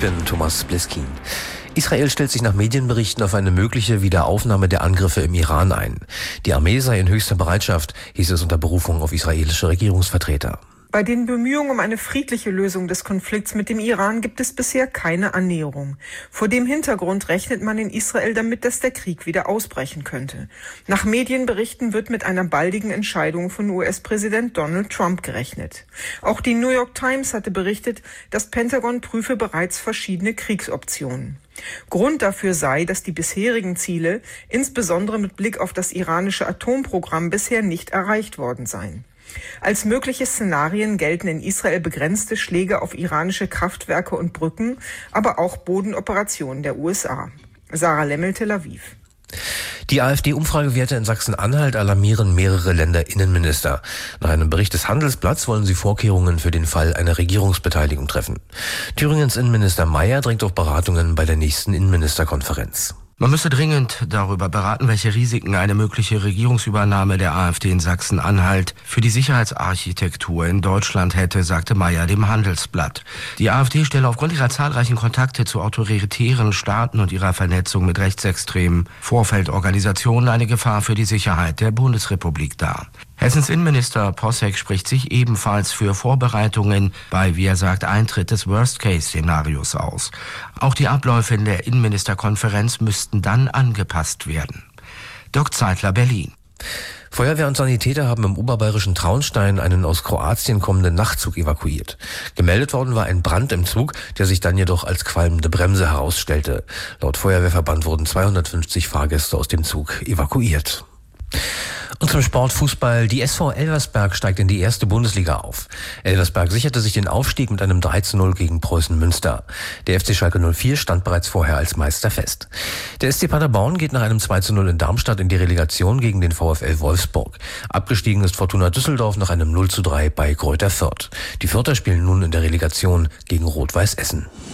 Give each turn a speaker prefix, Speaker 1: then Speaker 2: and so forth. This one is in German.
Speaker 1: bin Thomas Bliskin. Israel stellt sich nach Medienberichten auf eine mögliche Wiederaufnahme der Angriffe im Iran ein. Die Armee sei in höchster Bereitschaft, hieß es unter Berufung auf israelische Regierungsvertreter.
Speaker 2: Bei den Bemühungen um eine friedliche Lösung des Konflikts mit dem Iran gibt es bisher keine Annäherung. Vor dem Hintergrund rechnet man in Israel damit, dass der Krieg wieder ausbrechen könnte. Nach Medienberichten wird mit einer baldigen Entscheidung von US-Präsident Donald Trump gerechnet. Auch die New York Times hatte berichtet, das Pentagon prüfe bereits verschiedene Kriegsoptionen. Grund dafür sei, dass die bisherigen Ziele, insbesondere mit Blick auf das iranische Atomprogramm, bisher nicht erreicht worden seien. Als mögliche Szenarien gelten in Israel begrenzte Schläge auf iranische Kraftwerke und Brücken, aber auch Bodenoperationen der USA. Sarah Lemmel, Tel Aviv.
Speaker 1: Die AfD-Umfragewerte in Sachsen-Anhalt alarmieren mehrere Länderinnenminister. Nach einem Bericht des Handelsblatts wollen sie Vorkehrungen für den Fall einer Regierungsbeteiligung treffen. Thüringens Innenminister Mayer drängt auf Beratungen bei der nächsten Innenministerkonferenz.
Speaker 3: Man müsse dringend darüber beraten, welche Risiken eine mögliche Regierungsübernahme der AfD in Sachsen-Anhalt für die Sicherheitsarchitektur in Deutschland hätte, sagte Mayer dem Handelsblatt. Die AfD stelle aufgrund ihrer zahlreichen Kontakte zu autoritären Staaten und ihrer Vernetzung mit rechtsextremen Vorfeldorganisationen eine Gefahr für die Sicherheit der Bundesrepublik dar. Hessens Innenminister Posseck spricht sich ebenfalls für Vorbereitungen bei, wie er sagt, Eintritt des Worst-Case-Szenarios aus. Auch die Abläufe in der Innenministerkonferenz müssten dann angepasst werden. Dirk Zeitler, Berlin.
Speaker 1: Feuerwehr und Sanitäter haben im oberbayerischen Traunstein einen aus Kroatien kommenden Nachtzug evakuiert. Gemeldet worden war ein Brand im Zug, der sich dann jedoch als qualmende Bremse herausstellte. Laut Feuerwehrverband wurden 250 Fahrgäste aus dem Zug evakuiert. Und zum Sport Fußball. Die SV Elversberg steigt in die erste Bundesliga auf. Elversberg sicherte sich den Aufstieg mit einem 3:0 gegen Preußen Münster. Der FC Schalke 04 stand bereits vorher als Meister fest. Der SC Paderborn geht nach einem 2:0 in Darmstadt in die Relegation gegen den VfL Wolfsburg. Abgestiegen ist Fortuna Düsseldorf nach einem 0:3 bei Greuther Fürth. Die Fürther spielen nun in der Relegation gegen Rot-Weiß Essen.